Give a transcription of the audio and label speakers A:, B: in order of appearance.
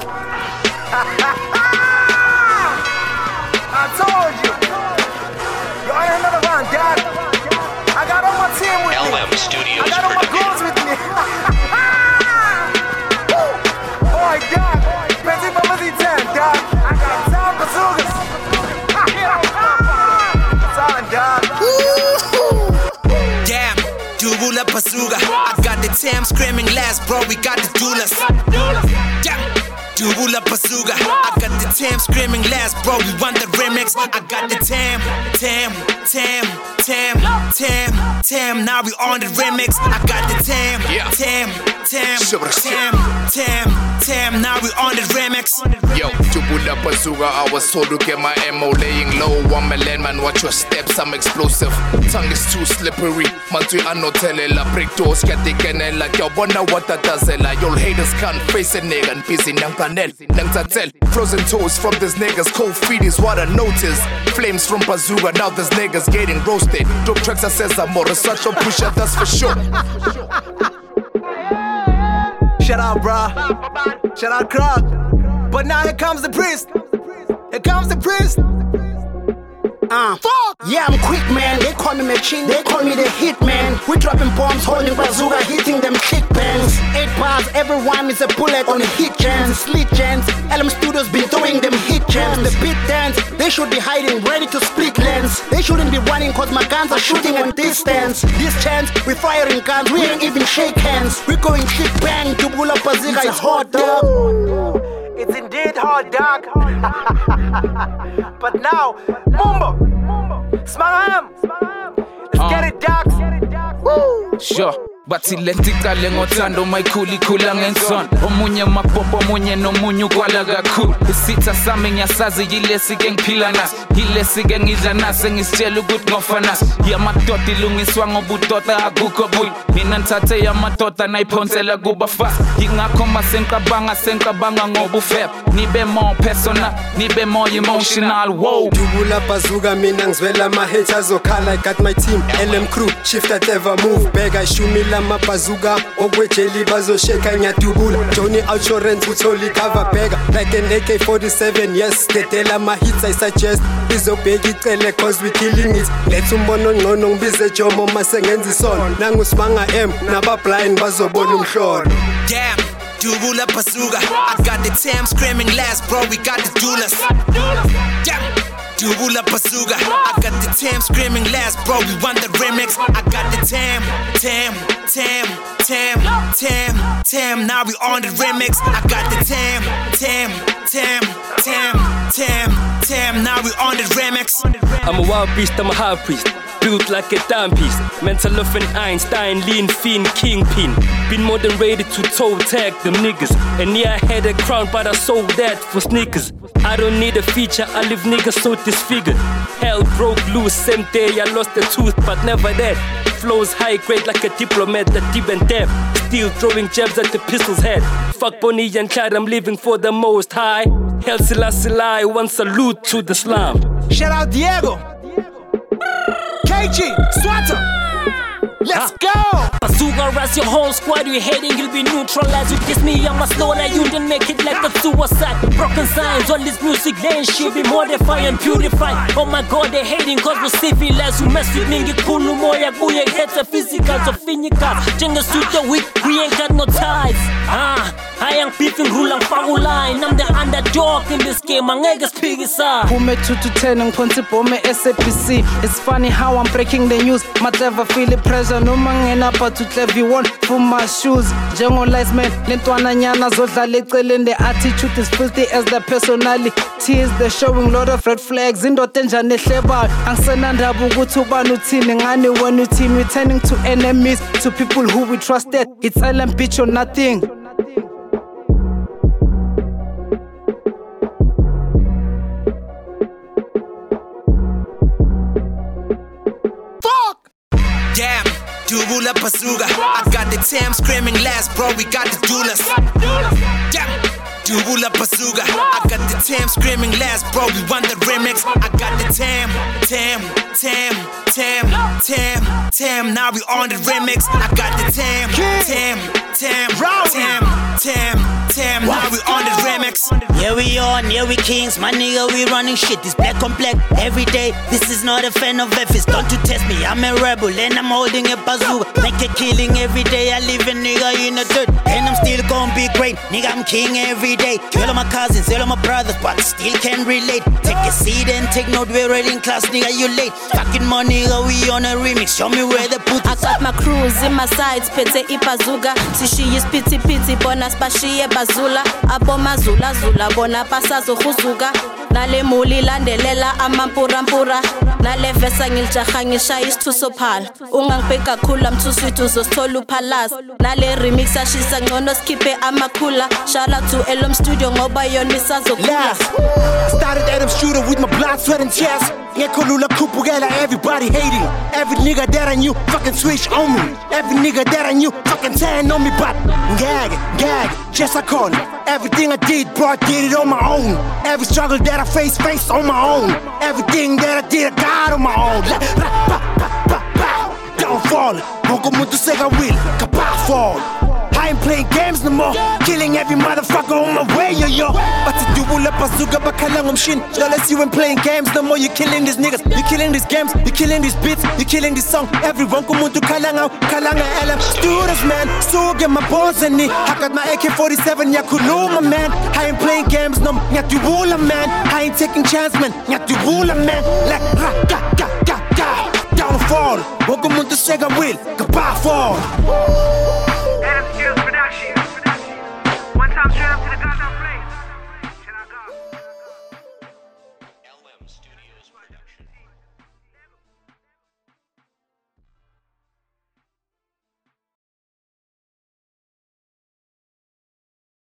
A: I told you. Yo, I ain't another one, dad. I got all my team with me.
B: LM Studios
A: I got all my girls with me. Boy, dad. Petit Papa Z10, dad. I got Tom Bazookas. Time, dad.
C: Damn, Dubula Bazooka. I got the Tam screaming last, bro. We got the doulas. Damn. Dubula Bazooka. I got the Tam screaming last, bro. We want the remix. I got the Tam. Now we on the remix. I got the Tam. Now we on the remix.
D: Yo, Dubula Bazooka. I was told to get my ammo laying low. One man, man, watch your steps. I'm explosive. Tongue is too slippery. Mantui anotele la break doors. Get the canal like yo. Wonder what that does. Your haters can't face a nigga and busy nang tatel. Frozen toes from these niggas. Cold feet is what I noticed. Flames from Bazooka. Now these niggas getting roasted. Dope tracks that says I'm more a such a pusher. That's for sure.
A: Shout out, bruh. Shout out, Krog. But now here comes the priest. Here comes the priest.
E: Fuck! Yeah, I'm quick, man. They call me machine, they call me the hit, man. We dropping bombs, holding bazooka, hitting them kick bands. 8 bars, every rhyme is a bullet on a hit chance. Slit chance, LM Studios been throwing them hit jams. The beat dance, they should be hiding, ready to split lands. They shouldn't be running cause my guns are shooting at distance. This chance, we firing guns, we ain't even shake hands. We going kick bang, Dubula Bazooka is hot, dog.
A: It's indeed hard, dog. But now, Mumbo, Smaram, let's get it, dog. Woo.
F: Sure. Bathi lentikale ngothando mayikhuli khula ngenson omunye mapopo omunye nomunye ukwala kakhulu isitha sami ngiyasazi yilesi ke ngiphila naso yilesi ke ngidla naso ngisitshela ukuthi ngofana yamadoda ilungiswa ngobudoda akukho buyi mina ngithathe yamadoda nayiphonsela kubafasi ingakho masenqabanga ngobufebe nibe more personal nibe more emotional wow
G: Dubula Bazooka mina ngizwela ama haters okhala I got my team LM crew shift at ever move back I shoot me la mabazooka okwejeli bazosheka ngiyadubula Johnny Outsurance utholi cover bag like an AK-47 yes dedela ma hits I suggest izobheka icele cause we killing it let's umbono ngcono ngibize Jomo masengenza isona nangusibanga M naba blind bazobona umhlolo
C: Damn Dubula Bazooka I got the Tam screaming last bro we got the doulas Damn Dubula Bazooka I got the Tam screaming last bro we want the remix I got the Tam now we on the remix I got the Tam now we on the remix
H: I'm a wild beast, I'm a high priest built like a timepiece mental of an Einstein, lean, fiend, kingpin been more than ready to toe tag them niggas and yeah I had a crown but I sold that for sneakers I don't need a feature, I leave niggas so disfigured hell broke loose, same day I lost a tooth but never that flows high grade like a diplomat that deep and depth still throwing jabs at the pistol's head fuck Bonnie and Clyde, I'm living for the most high Hell Selassie, one salute to the slum
A: Shout out Diego KG, Swatter Let's go!
I: Bazooka rush your whole squad, you hating, you'll be neutralized. You kiss me, I'm a slaughter, you didn't make it like a suicide. Broken signs, all this music, they ain't shit, be modify and purify. Oh my god, they hating cause we're civilized. You mess with me, get cool, no more, yeah, booyah, heads are physical, so finicals. Jenga suit the weak, we ain't got no ties. I am beefing, rule and foul line. I'm the underdog in this game, my niggas pig is up.
J: Pume 2 to 10, I'm Pome SAPC. It's funny how I'm breaking the news, much ever feel it pressure. No man up to clever one for my shoes. Jungle lights man, Lentwana Nyana Zodla Letel, the attitude is filthy as the personality is the showing lot of red flags in Dotenja Netleba. And Sananda Bugutuba Nutin and Ani Wanutin returning to enemies, to people who we trusted. It's LM bitch or nothing.
C: Damn, Dubula Bazooka I got the Tam screaming last, bro, we got the doulas Damn, Dubula Bazooka I got the Tam screaming last, bro, we want the remix I got the Tam now we on the remix I got the Tam now we on the remix
B: X. Yeah, we on, yeah, we kings. My nigga, we running shit. This black on black every day. This is not a fan of F. It's don't to test me. I'm a rebel and I'm holding a bazooka. Make a killing every day. I live a nigga in the dirt. And I'm still gonna be great. Nigga, I'm king every day. Kill all my cousins, all my brothers, but still can relate. Take a seat and take note. We're already in class, nigga, you late. Fucking money, nigga, we on a remix. Show me where the put.
K: I got my crews in my sides. Pete ipazuga. Sishi is piti piti. Bona spashiye bazula. Abo mazula zula. Bona pasazo huzuga. Nale muli landelela amampura mpura. Nale vesa ngiljaha ngisha isithuso phala. Ungangibheka khula mthuswithu uzosithola uphalas. Nale remix ashisa ngcono skiphe amakhula. Shout out to Elom Studio ngoba yona isazokula.
E: Started at them shooter with my blood, sweat and tears. Ngekolula kupugela, everybody hating. Every nigga that I knew fucking switch on me. Every nigga that I knew fucking turn on me, but gag, just I call it. Everything I did, bro, I did it on my own. Every struggle that I faced on my own. Everything that I did, I got on my own. Don't fall it. Won't mundo sega will, kapah fall. I ain't playing games no more. Killing every motherfucker on my way, yo. But to do all up bazooka bakalang shin. Jealous you ain't playing games no more. You're killing these niggas, you're killing these games, you're killing these beats, you're killing this song. Everyone come to kalanga LM students, man. So get my balls in it. I got my AK-47, Yakuluma, man. I ain't playing games no more. Nyatubula, man. I ain't taking chance, man. Nyatubula, man. Like down fall. Welcome to Sega will. Kapah fall.
L: Adam Skills Production. One time straight up to the goddamn